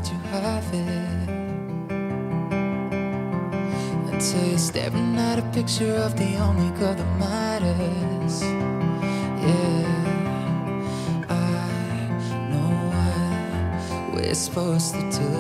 let you have it, until you're staring at a picture of the only girl that matters. Yeah, I know what we're supposed to do.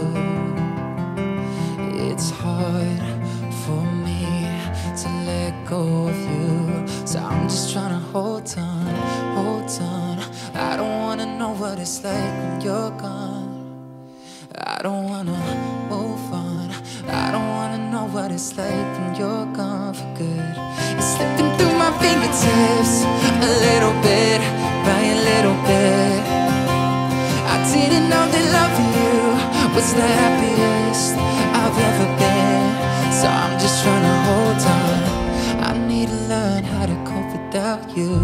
It's hard for me to let go of you, so I'm just trying to hold on, hold on. I don't wanna know what it's like when you're gone. I don't wanna move on. I don't wanna know what it's like when you're gone for good. You're slipping through my fingertips, a little bit by a little bit. I didn't know that loving you was the happiest I've ever been, so I'm just trying to hold on. I need to learn how to cope without you,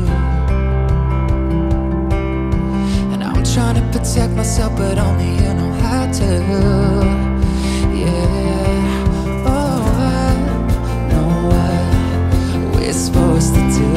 and I'm trying to protect myself, but only you know how to. Yeah, oh, I know what we're supposed to do.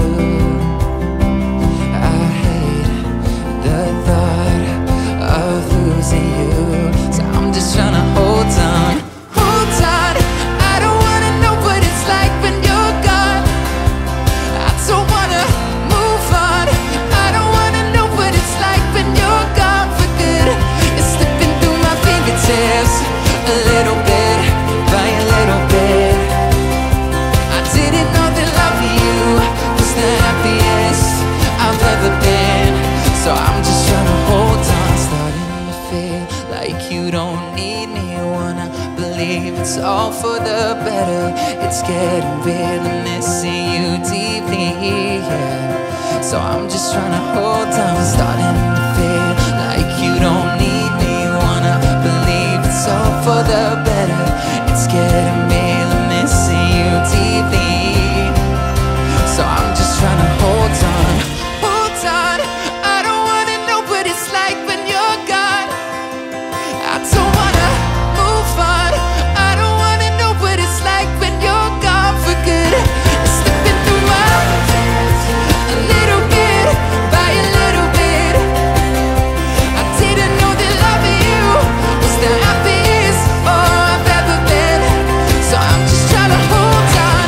I hate the thought of losing you, so I'm just trying to hold on, hold on. I don't wanna know what it's like when you're gone. I don't wanna move on. I don't wanna know what it's like when you're gone for good. It's slipping through my fingertips, a little bit by a little bit. I didn't know that loving you was the happiest I've ever been, so I'm just trying to hold on. Starting to feel like you don't need me. Wanna believe it's all for the better. It's getting real, I'm missing you deeply, yeah. So I'm just trying to hold on. Starting to feel like you don't need me. Wanna believe it's all for the better. It's getting real, I'm missing you deeply, so I'm just trying to hold on, hold on. I don't wanna know what it's like when you're gone. I don't wanna move on. I don't wanna know what it's like when you're gone for good. It's slipping through my hands, a little bit by a little bit. I didn't know that loving you was the happiest I've ever been, so I'm just trying to hold on.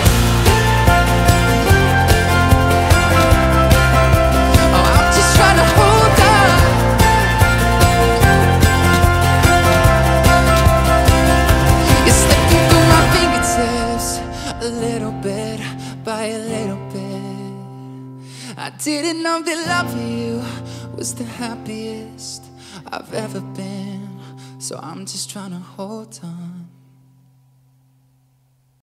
Oh, I'm just trying to hold on. You're slipping through my fingertips, a little bit by a little bit. I didn't know that loving you was the happiest I've ever been, so I'm just trying to hold on.